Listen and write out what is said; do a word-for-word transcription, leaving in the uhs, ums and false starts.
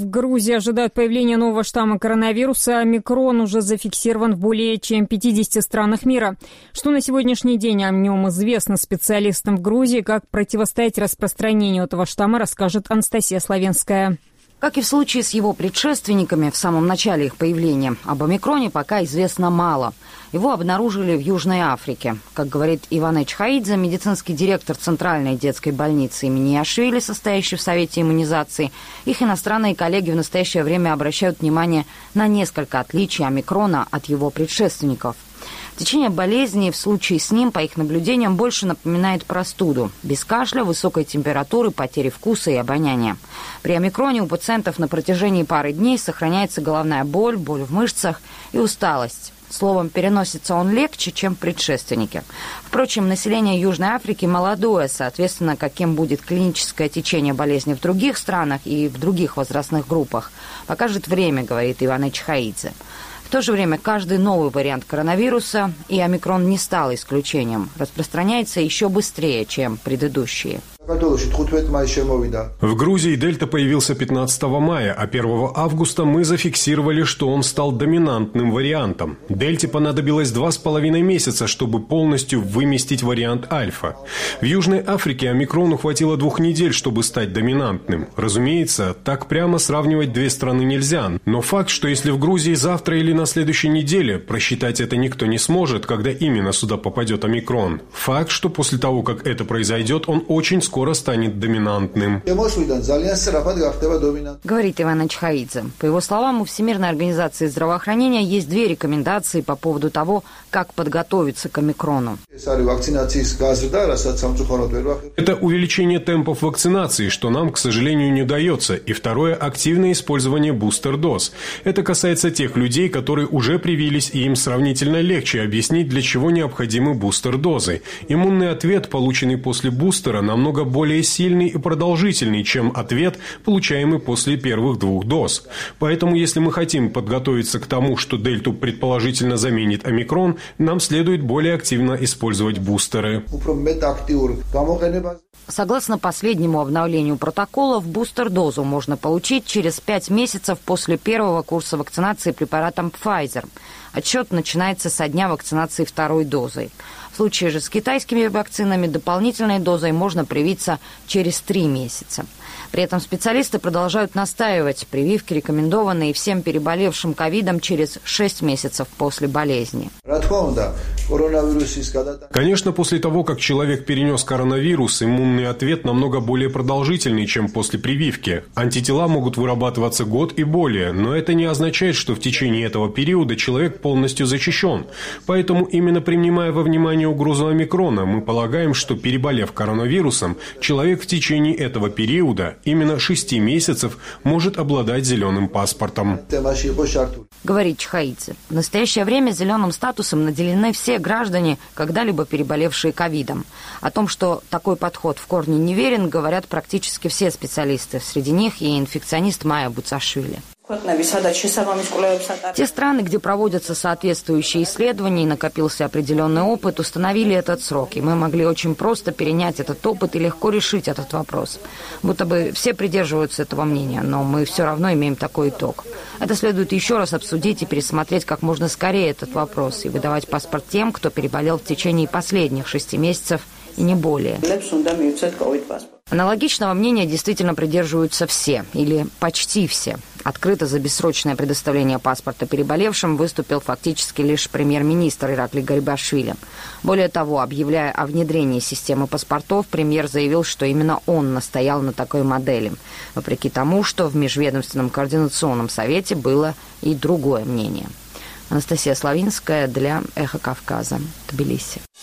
В Грузии ожидают появления нового штамма коронавируса. Омикрон уже зафиксирован в более чем пятидесяти странах мира. Что на сегодняшний день о нем известно специалистам в Грузии, как противостоять распространению этого штамма, расскажет Анастасия Славинская. Как и в случае с его предшественниками в самом начале их появления, об омикроне пока известно мало. Его обнаружили в Южной Африке. Как говорит Ивана Чхаидзе, медицинский директор Центральной детской больницы имени Иошвили, состоящий в Совете иммунизации, их иностранные коллеги в настоящее время обращают внимание на несколько отличий омикрона от его предшественников. Течение болезни в случае с ним, по их наблюдениям, больше напоминает простуду. Без кашля, высокой температуры, потери вкуса и обоняния. При омикроне у пациентов на протяжении пары дней сохраняется головная боль, боль в мышцах и усталость. Словом, переносится он легче, чем предшественники. Впрочем, население Южной Африки молодое, соответственно, каким будет клиническое течение болезни в других странах и в других возрастных группах, покажет время, говорит Иван Чхаидзе. В то же время каждый новый вариант коронавируса, и омикрон не стал исключением, распространяется еще быстрее, чем предыдущие. В Грузии дельта появился пятнадцатого мая, а первого августа мы зафиксировали, что он стал доминантным вариантом. Дельте понадобилось два с половиной месяца, чтобы полностью выместить вариант альфа. В Южной Африке омикрону хватило двух недель, чтобы стать доминантным. Разумеется, так прямо сравнивать две страны нельзя, но факт, что если в Грузии завтра или на следующей неделе, просчитать это никто не сможет, когда именно сюда попадет омикрон. Факт, что после того, как это произойдет, он очень скоро скоро станет доминантным. Говорит Иван Чхаидзе. По его словам, у Всемирной организации здравоохранения есть две рекомендации по поводу того, как подготовиться к омикрону. Это увеличение темпов вакцинации, что нам, к сожалению, не удается. И второе – активное использование бустер-доз. Это касается тех людей, которые уже привились, и им сравнительно легче объяснить, для чего необходимы бустер-дозы. Иммунный ответ, полученный после бустера, намного более сильный и продолжительный, чем ответ, получаемый после первых двух доз. Поэтому, если мы хотим подготовиться к тому, что дельту предположительно заменит омикрон, нам следует более активно использовать бустеры. Согласно последнему обновлению протоколов, бустер-дозу можно получить через пять месяцев после первого курса вакцинации препаратом Pfizer. Отсчет начинается со дня вакцинации второй дозой. В случае же с китайскими вакцинами дополнительной дозой можно привиться через три месяца. При этом специалисты продолжают настаивать, прививки рекомендованы и всем переболевшим ковидом через шесть месяцев после болезни. Конечно, после того, как человек перенес коронавирус, иммунный ответ намного более продолжительный, чем после прививки. Антитела могут вырабатываться год и более, но это не означает, что в течение этого периода человек полностью защищен. Поэтому, именно принимая во внимание угрозу омикрона, мы полагаем, что, переболев коронавирусом, человек в течение этого периода, именно шести месяцев, может обладать зеленым паспортом. Говорит Чхаидзе. В настоящее время зеленым статусом наделены все граждане, когда-либо переболевшие ковидом. О том, что такой подход в корне неверен, говорят практически все специалисты. Среди них и инфекционист Майя Буцашвили. Те страны, где проводятся соответствующие исследования и накопился определенный опыт, установили этот срок, и мы могли очень просто перенять этот опыт и легко решить этот вопрос. Будто бы все придерживаются этого мнения, но мы все равно имеем такой итог. Это следует еще раз обсудить и пересмотреть как можно скорее этот вопрос и выдавать паспорт тем, кто переболел в течение последних шести месяцев и не более. Аналогичного мнения действительно придерживаются все, или почти все. Открыто за бессрочное предоставление паспорта переболевшим выступил фактически лишь премьер-министр Иракли Гарибашвили. Более того, объявляя о внедрении системы паспортов, премьер заявил, что именно он настоял на такой модели, вопреки тому, что в Межведомственном координационном совете было и другое мнение. Анастасия Славинская для «Эхо Кавказа», Тбилиси.